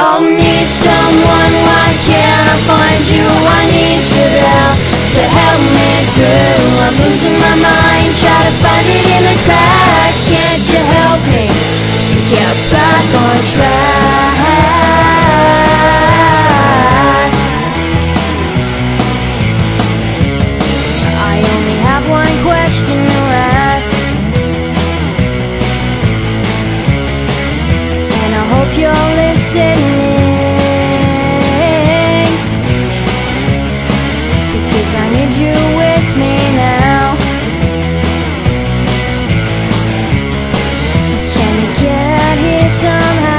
all need someone, why can't I find you? I need you there to help me through. I'm losing my mind, try to find it in the cracks. Can't you help me to get back on track? I only have one question to ask, and I hope you're listening, because I need you with me now. Can you get here somehow?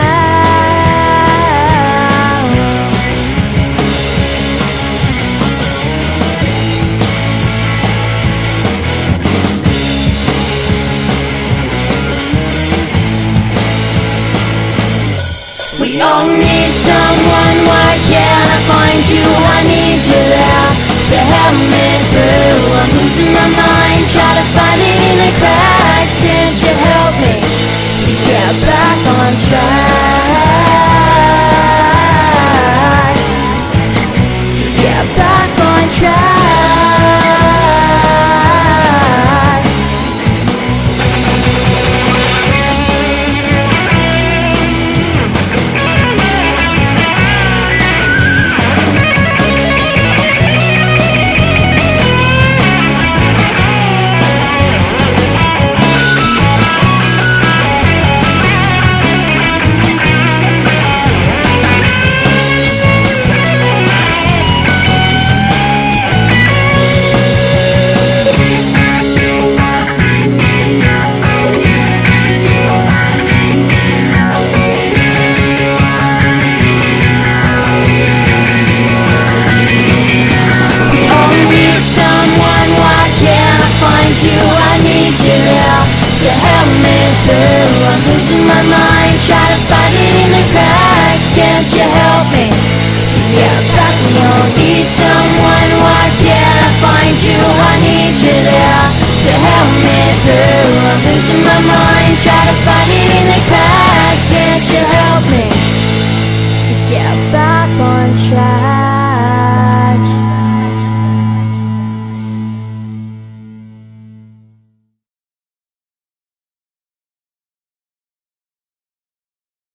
We all need someone, why can't I find you? I need you there to help me through. I'm losing my mind, try to find it in the cracks. Can't you help me to get back on track? To get back on track. To help me through, I'm losing my mind, try to find